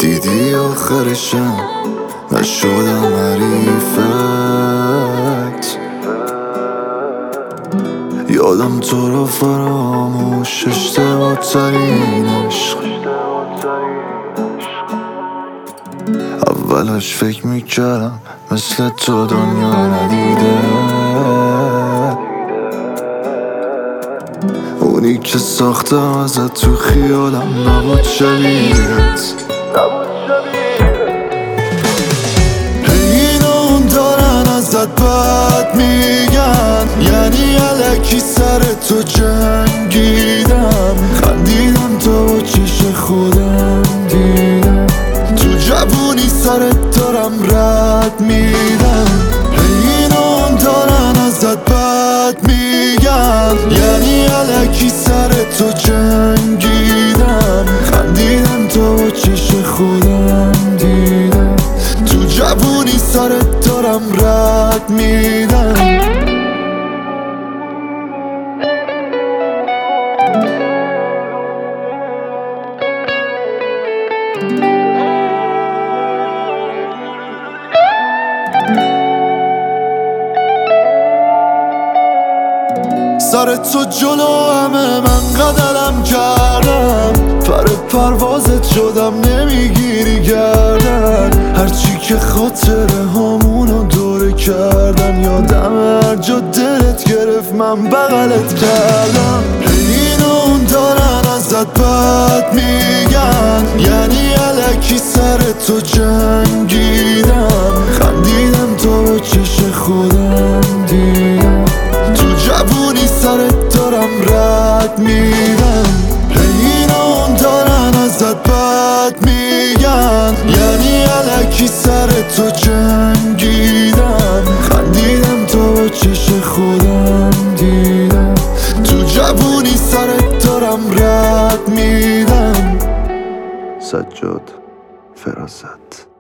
دیدی آخرشم نشدم حریفت. یادم تو رو فراموش اشتباه ترین عشق. اولش فکر میکردم مثل تو دنیا ندیده، اونی که ساختم ازت تو خیالم نبود شبیهت. اینون دارن ازت بد میگن، یعنی الکی سر تو جنگیدم. خندیدم تا با چش خودم دیدم، تو جوونی سرت دارم رد میدم. اینون دارن ازت بد میگن، یعنی الکی سر تو جنگیدم. خندیدم تا با چش خودم دیدم، تو جوونی سرت دارم رد میدم. سر تو جلو همه من قدرم کردم، پر پروازت شدم نمیگیری گردن. هرچی که خاطره همونو دوره کردن، یادم هر جا دلت گرفت من بغلت کردم. اینون دارن ازت بد میگن، یعنی الکی سر تو جنگیدم. خندیدم تا با چش خودم دیدم، تو جوونی سرت دارم رد میدم. اینون دارن ازت بد میگن، یعنی الکی سر تو جنگیدم. خندیدم تا با چش خودم دیدم، تو جوونی سرت دارم رد میدم. سجاد فراست.